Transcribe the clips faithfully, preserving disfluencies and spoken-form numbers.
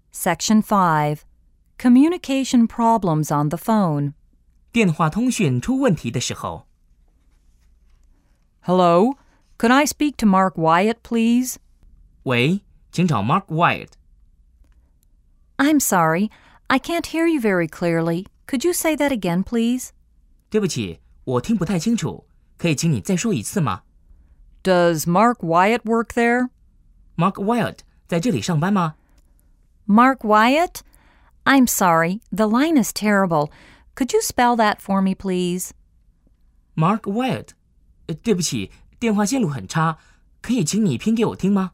Section five. Communication problems on the phone. 电话通讯出问题的时候。 Hello, could I speak to Mark Wyatt, please? 喂，请找 Mark Wyatt。 I'm sorry, I can't hear you very clearly. Could you say that again, please? 对不起，我听不太清楚，可以请你再说一次吗？ Does Mark Wyatt work there? Mark Wyatt 在这里上班吗？ Mark Wyatt? I'm sorry, the line is terrible. Could you spell that for me, please? Mark Wyatt， 呃，对不起，电话线路很差，可以请你拼给我听吗？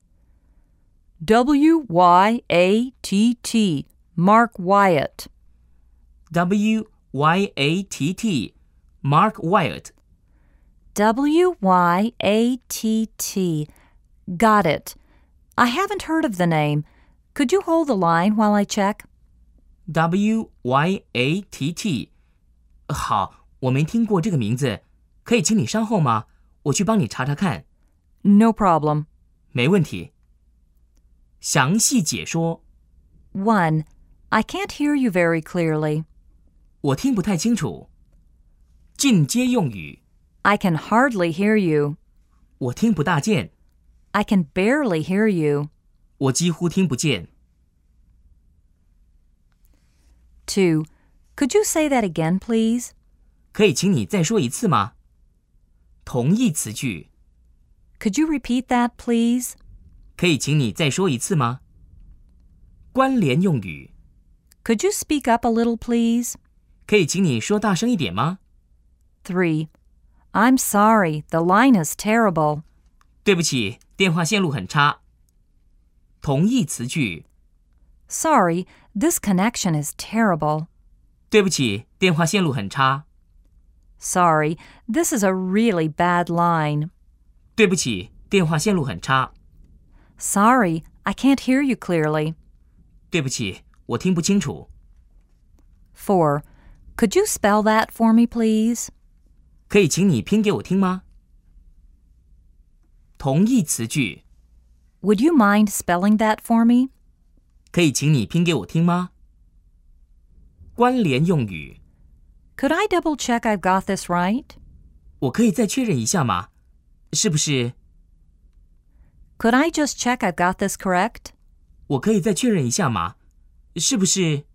W Y A T T, Mark Wyatt. W Y A T T, Mark Wyatt. W Y A T T. Got it. I haven't heard of the name. Could you hold the line while I check? W Y A T T， 好，我没听过这个名字，可以请你稍后吗？我去帮你查查看。 No problem. 没问题。详细解说。 one. I can't hear you very clearly. 我听不太清楚。进阶用语。 I can hardly hear you. 我听不大见。 I can barely hear you. 我几乎听不见。 two. Could you say that again, please? 可以请你再说一次吗？同义词句。 Could you repeat that, please? 可以请你再说一次吗？关联用语。 Could you speak up a little, please? 可以请你说大声一点吗？ three. I'm sorry, the line is terrible. 对不起，电话线路很差。同义词句。 Sorry, this connection is terrible. 对不起，电话线路很差。 Sorry, this is a really bad line. 对不起，电话线路很差。 Sorry, I can't hear you clearly. 对不起，我听不清楚。 four. Could you spell that for me, please? 可以请你拼给我听吗？同义词句。 Would you mind spelling that for me? 可以请你拼给我听吗？关联用语。 Could I double check I've got this right? 我可以再确认一下吗？是不是？ Could I just check I've got this correct? 我可以再确认一下吗？是不是？